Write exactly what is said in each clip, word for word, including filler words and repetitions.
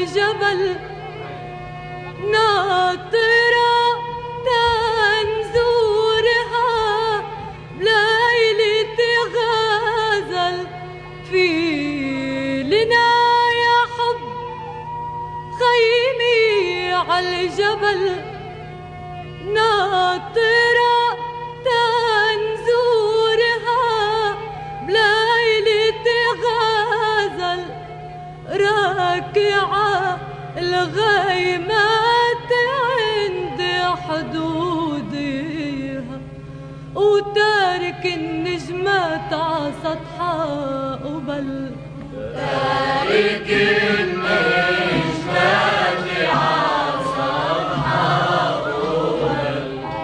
عالجبل ناطرة تنزورها بليلة غزل. في لنا يا حب خيمي عالجبل ناطرة تنزورها بليلة غزل. راكعة الغيمات عند حدودها وتارك النجمات عسطحها قبل. تارك النجمات عسطحها قبل.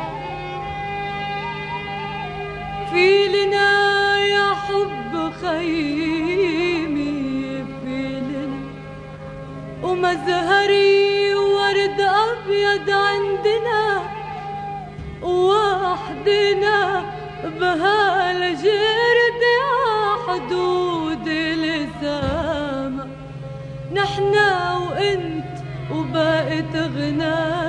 في لنا يا حب خيمي في لنا ومزهري ورد أبيض عندنا وحدنا بهالجرد حدود السما. نحنا وانت وبقت غنى